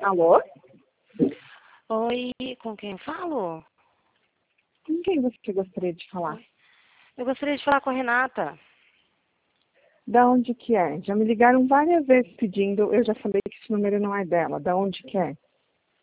Alô? Oi, com quem eu falo? Com quem você gostaria de falar? Eu gostaria de falar com a Renata. Da onde que é? Já me ligaram várias vezes pedindo, eu já falei que esse número não é dela. Da onde que é?